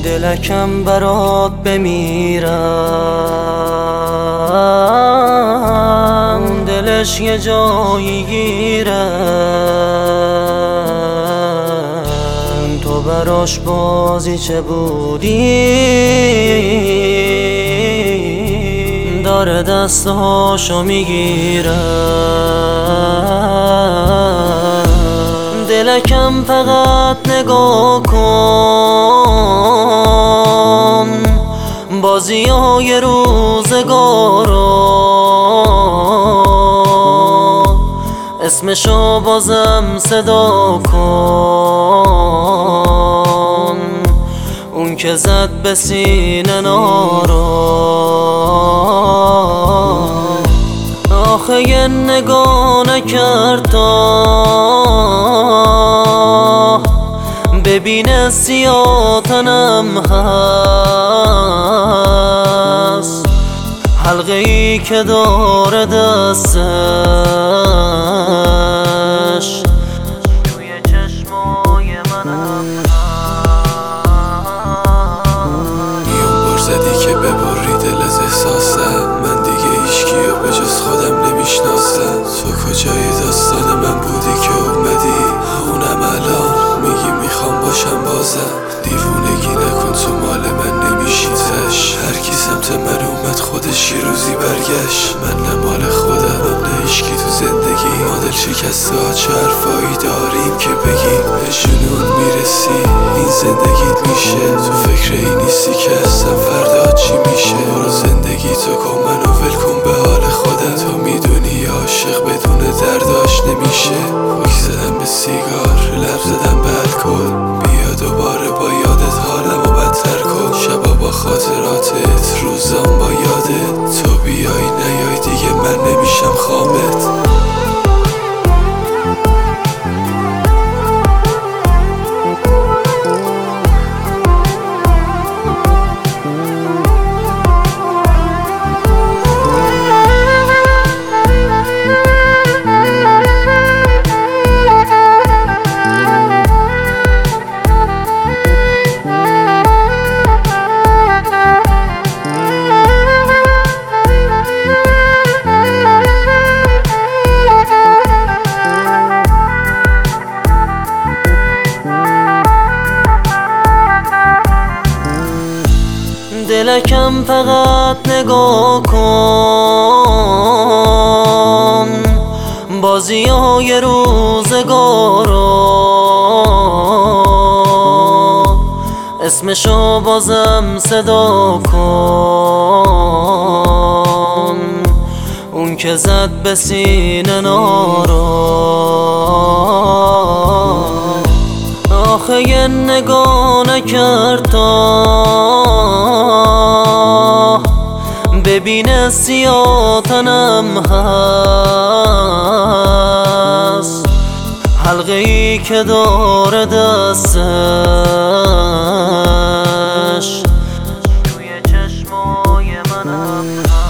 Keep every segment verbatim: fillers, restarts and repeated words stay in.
دلکم برات بمیرم، دلش یه جایی گیره، تو براش بازی چه بودی، داره دستاشو میگیره. دلکم فقط نگاه کن بازی های روزگارو، اسمشو بازم صدا کن، اون که زد به سینه نارو. آخه یه نگاه نکرد تا ببینه سیاه تنم هست، حلقه ای که داره دستش توی چشمای منم هست. میون بر زدی که ببری دل از احساسم، من دیگه هیچکیو به جز خودم نمیشناسم. تو کجای داستان من بودی که اومدی، اونم الان میگی میخوام باشم بازم. دیوونگی نکن تو مال من نمیشی تش، هر کی سمت من اومد خودش یه روزی برگشت. من نه مال خودم نه هیچکی تو زندگی، ما دل شکسته ها چه حرفایی داریم که بگیم. به جنون میرسی این زندگیت میشه، تو فکر این نیستی که اصلا فردا چی میشه. برو زندگی تو کن منو ول کن به حال خودم، تو میدونی عاشق بدون درداش نمیشه. پاک زدم به سیگار لب زدم به الکل، بیا دوباره با یادت حالمو بدتر کن. شبا با خاطراتت روزام با یادت، تو بیای نیای دیگه من نمیشم خوابت. دلکم فقط نگاه کن بازی های روزگارو، اسمشو بازم صدا کن، اون که زد به سینه نارو. آخه یه نگاه نکرد تا ببینه سیاه تنم هست، حلقه ای که داره دستش توی چشمای منم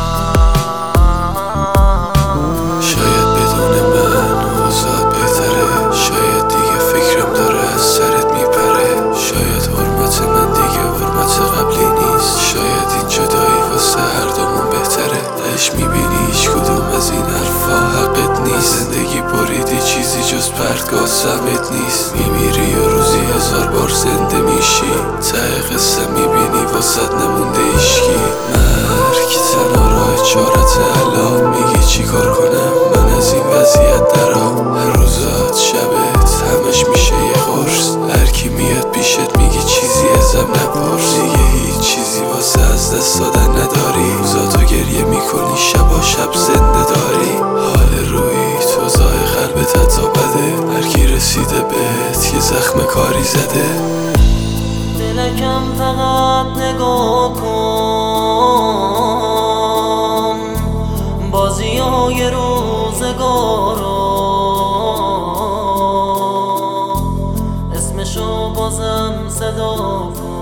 هست. شاید بدون من اوضاعت بهتره، شاید دیگه فکرم داره از سرت میپره، شاید حرمت من دیگه حرمت قبلی نیست، شاید این جدایی واسه هر دومون بهتره. تهش میبینی هیچ کدوم از این حرفا حقت نیست، زندگی بریدی چیزی جز پرتگاه سمت نیست. میمیری و روزی هزار بار زنده میشی، ته قصه میبینی واسط نمونده ایشکی. مرگ تنها راه چارت الان، میگی چی کار کنم من از این وضعیت درام. هر روزات شبت همش میشه یه قرص، هر کی میاد پیشت میگی چیزی ازم نپرس. دیگه هیچ چیزی واسه از دست دادن نداری، روزاتو گریه میکنی شبا شب زنده داری. حال روی تو زای قلبت حتی بده، هر کی رسیده بهت یه زخم کاری زده. دلکم فقط نگاه کن بازی های روزگارو، اسمشو بازم صدا کن.